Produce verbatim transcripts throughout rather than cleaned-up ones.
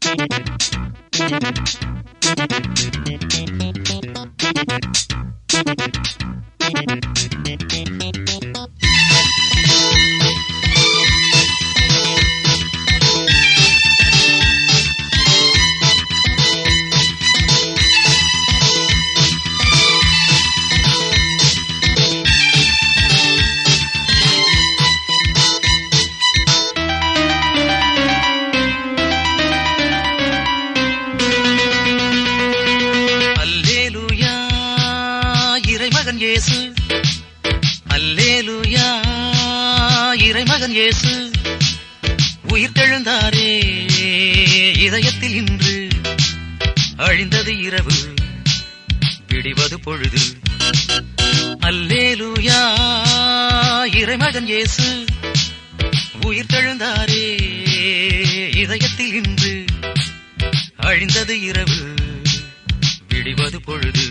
இயேசு அல்லேலூயா இறைமகன் இயேசு உயிர்த்தெழுந்தாரே இதயத்தில் இன்று அழிந்தது இரவு விடிவது பொழுது அல்லேலூயா இறைமகன் இயேசு உயிர்த்தெழுந்தாரே இதயத்தில் இன்று அழிந்தது இரவு விடிவது பொழுது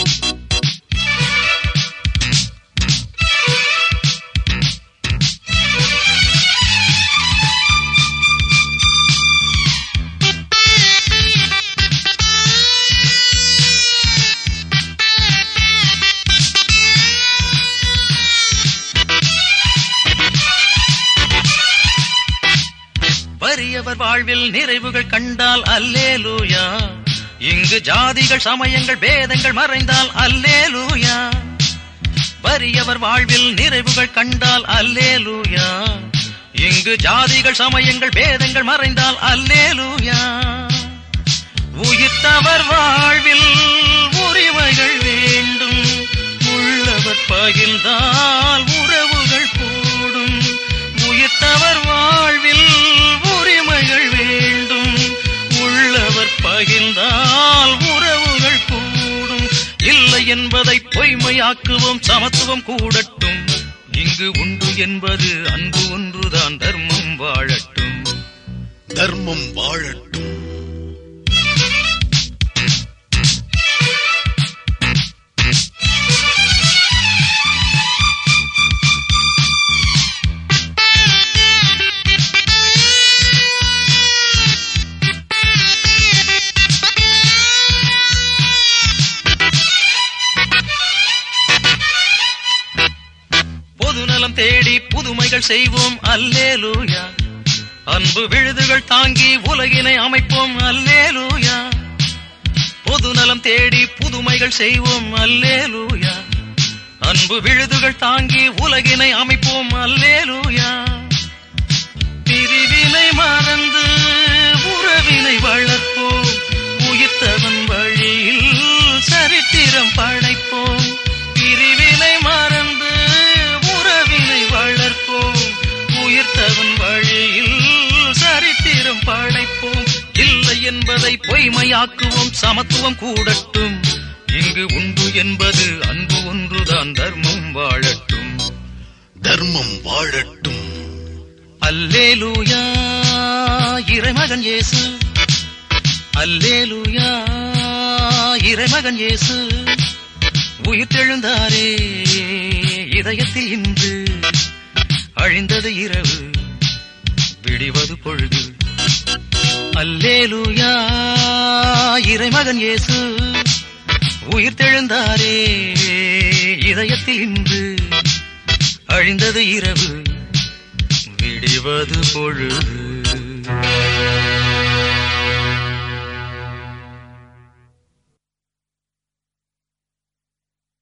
வறியவர் வாழ்வில் நிறைவுகள் கண்டால் அல்லேலூயா இங்கு ஜாதிகள் சமயங்கள் பேதங்கள் மறைந்தால் அல்லேலூயா வறியவர் வாழ்வில் நிறைவுகள் கண்டால் அல்லேலூயா இங்கு ஜாதிகள் சமயங்கள் பேதங்கள் மறைந்தால் அல்லேலூயா உயிர்த்தவர் வாழ்வில் உரிமைகள் வேண்டும் உள்ளவர் பகிர்ந்தால் உறவுகள் கூடும் உயிர்த்தவர் வாழ்வில் உரிமைகள் வேண்டும் உள்ளவர் பகிர்ந்தால் உறவுகள் கூடும் இல்லை என்பதை பொய்மையாக்குவோம் சமத்துவம் கூடட்டும் இங்கு உண்டு என்பது அன்பு ஒன்றுதான் தர்மம் வாழட்டும் தர்மம் வாழட்டும் பொதுநலம் தேடி புதுமைகள் செய்வோம் அல்லேலூயா அன்பு விழுதுகள் தாங்கி உலகினை அமைப்போம் அல்லேலூயா பொதுநலம் தேடி புதுமைகள் செய்வோம் அல்லேலூயா அன்பு விழுதுகள் தாங்கி உலகினை அமைப்போம் அல்லேலூயா பிரிவினை மறந்து உறவினை வளர்ப்போம் உயிர்த்தவன் வழியில் சரித்திரம் படைப்போம் பிரிவினை மறந்து உறவினை வளர்ப்போம் உயிர்த்தவன் வழியில் சரித்திரம் படைப்போம் இல்லை என்பதை பொய்மையாக்குவோம் சமத்துவம் கூடட்டும் இங்கு உண்டு என்பது அன்பு ஒன்றுதான் தர்மம் வாழட்டும் தர்மம் வாழட்டும் அல்லேலூயா இறைமகன் இயேசு அல்லேலூயா இறைமகன் இயேசு உயிர்த்தெழுந்தாரே இதயத்தில் இன்று அழிந்தது இரவு விடிவது பொழுது அல்லேலூயா இறைமகன் இயேசு உயிர்த்தெழுந்தாரே இதயத்தில் இன்று அழிந்தது இரவு விடிவது பொழுது